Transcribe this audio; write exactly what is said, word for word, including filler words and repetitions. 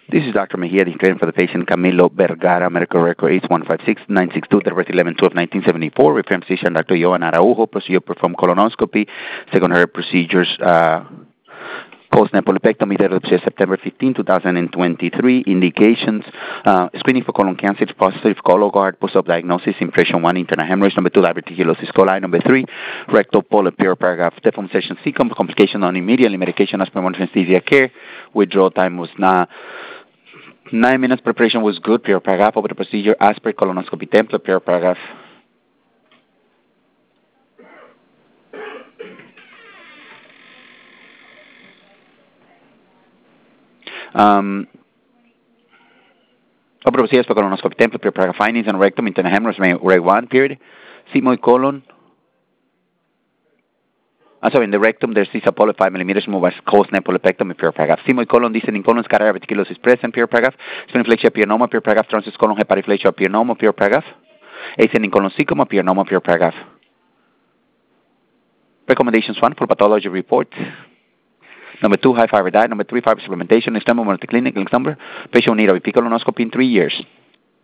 This is Doctor Mejia, the claim for the patient Camilo Vergara, medical record eight one five six nine six two, date of birth eleven twelve nineteen seventy-four. Referring physician Doctor Johan Araujo, procedure perform colonoscopy, secondary procedures, uh, post-nepolepectomy, date of September fifteenth two thousand twenty-three. Indications, uh, screening for colon cancer, positive Cologuard, post-op diagnosis, impression one, internal hemorrhage, number two, diverticulosis coli, number three, rectal polyp, paragraph, deformation C, complication on immediately, medication as per anesthesia care, withdrawal time was not Nine minutes. Preparation was good. Prior paragraph. Over the procedure as per colonoscopy template. Prior paragraph. Um, over the procedure as per colonoscopy template. Prior paragraph. Findings on rectum, internal hemorrhage, reg one period. Sigmoid colon. I'm sorry, in the rectum, there's this polyp five millimeters move as post nepolepectomy, pure paragraph. Sigmoid colon, descending colon, scatter reticulosis present, pure paragraph. Sphenoflexia pyonoma, pure paragraph. Transverse colon, hepatiflexia pyonoma, pure paragraph. Ascending colon, sarcoma, pyonoma, pure paragraph. Recommendations one, for pathology report. Number two, high fiber diet. Number three, fiber supplementation. Next number, multi-clinic. Next number, patient will need a colonoscopy in three years.